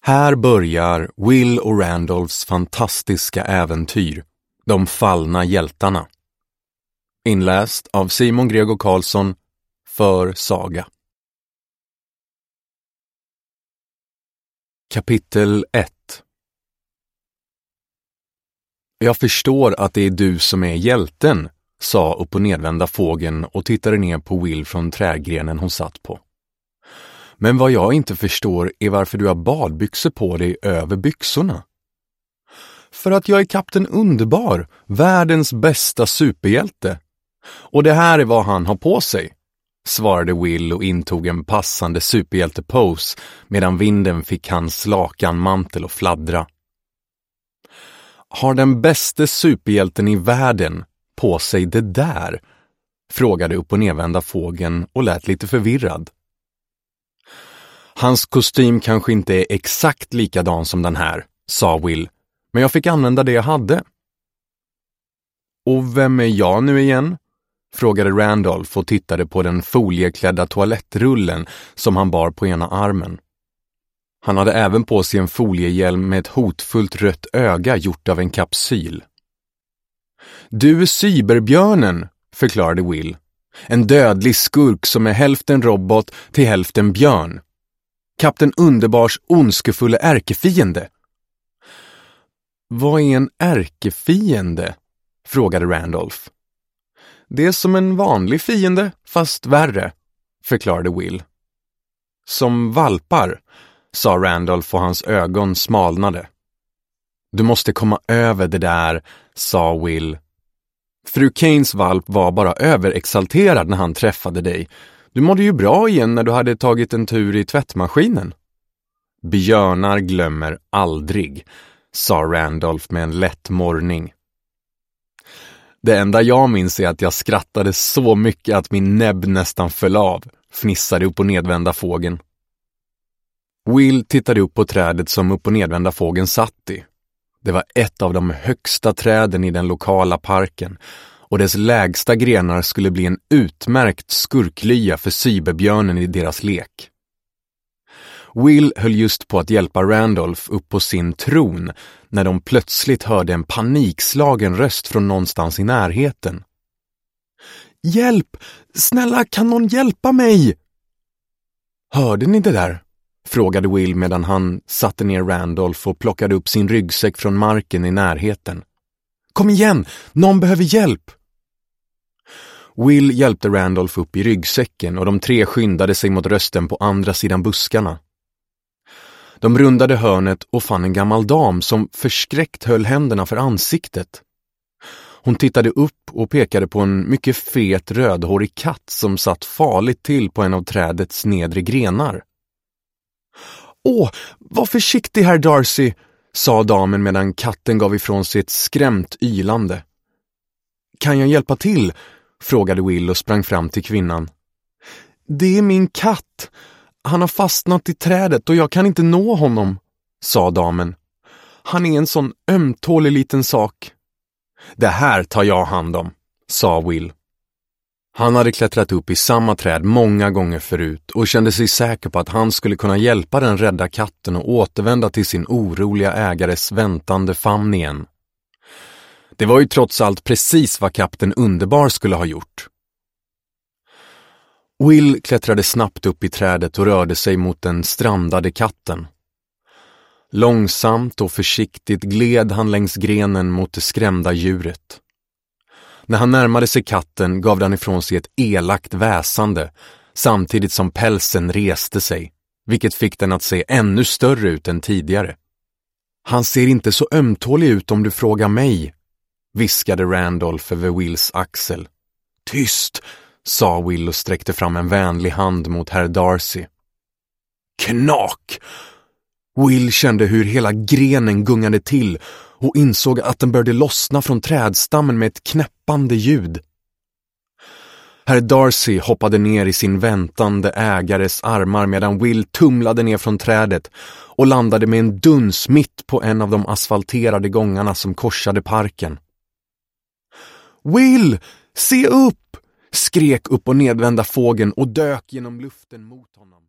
Här börjar Will och Randolphs fantastiska äventyr, De fallna hjältarna. Inläst av Simon Gregor Karlsson för Saga. Kapitel 1. Jag förstår att det är du som är hjälten, sa upp- och nedvända fågeln och tittade ner på Will från trädgrenen hon satt på. Men vad jag inte förstår är varför du har badbyxor på dig över byxorna. För att jag är Kapten Underbar, världens bästa superhjälte. Och det här är vad han har på sig, svarade Will och intog en passande superhjältepose medan vinden fick hans lakanmantel att fladdra. Har den bästa superhjälten i världen på sig det där? Frågade upp- och nedvända fågeln och lät lite förvirrad. Hans kostym kanske inte är exakt likadan som den här, sa Will, men jag fick använda det jag hade. Och vem är jag nu igen? Frågade Randolph och tittade på den folieklädda toalettrullen som han bar på ena armen. Han hade även på sig en foliehjälm med ett hotfullt rött öga gjort av en kapsyl. Du är cyberbjörnen, förklarade Will. En dödlig skurk som är hälften robot till hälften björn. Kapten Underbars ondskefulla ärkefiende. Vad är en ärkefiende? Frågade Randolph. Det är som en vanlig fiende, fast värre, förklarade Will. Som valpar, sa Randolph och hans ögon smalnade. Du måste komma över det där, sa Will. Fru Kanes valp var bara överexalterad när han träffade dig. Du mådde ju bra igen när du hade tagit en tur i tvättmaskinen. Björnar glömmer aldrig, sa Randolph med en lätt morrning. Det enda jag minns är att jag skrattade så mycket att min näbb nästan föll av, fnissade upp- och nedvända fågeln. Will tittade upp på trädet som upp- och nedvända fågeln satt i. Det var ett av de högsta träden i den lokala parken och dess lägsta grenar skulle bli en utmärkt skurklya för cyberbjörnen i deras lek. Will höll just på att hjälpa Randolph upp på sin tron när de plötsligt hörde en panikslagen röst från någonstans i närheten. Hjälp! Snälla, kan någon hjälpa mig? Hörde ni det där? Frågade Will medan han satte ner Randolph och plockade upp sin ryggsäck från marken i närheten. Kom igen, någon behöver hjälp! Will hjälpte Randolph upp i ryggsäcken och de tre skyndade sig mot rösten på andra sidan buskarna. De rundade hörnet och fann en gammal dam som förskräckt höll händerna för ansiktet. Hon tittade upp och pekade på en mycket fet rödhårig katt som satt farligt till på en av trädets nedre grenar. Åh, var försiktig herr Darcy, sa damen medan katten gav ifrån sig ett skrämt ylande. Kan jag hjälpa till? Frågade Will och sprang fram till kvinnan. Det är min katt. Han har fastnat i trädet och jag kan inte nå honom, sa damen. Han är en sån ömtålig liten sak. Det här tar jag hand om, sa Will. Han hade klättrat upp i samma träd många gånger förut och kände sig säker på att han skulle kunna hjälpa den rädda katten och återvända till sin oroliga ägares väntande famn igen. Det var ju trots allt precis vad Kapten Underbar skulle ha gjort. Will klättrade snabbt upp i trädet och rörde sig mot den strandade katten. Långsamt och försiktigt gled han längs grenen mot det skrämda djuret. När han närmade sig katten gav den ifrån sig ett elakt väsande samtidigt som pälsen reste sig, vilket fick den att se ännu större ut än tidigare. Han ser inte så ömtålig ut om du frågar mig, viskade Randolph över Wills axel. Tyst, sa Will och sträckte fram en vänlig hand mot herr Darcy. Knak! Will kände hur hela grenen gungade till och insåg att den började lossna från trädstammen med ett knäppande ljud. Herr Darcy hoppade ner i sin väntande ägares armar medan Will tumlade ner från trädet och landade med en duns mitt på en av de asfalterade gångarna som korsade parken. Will, se upp! Skrek upp- och nedvända fågeln och dök genom luften mot honom.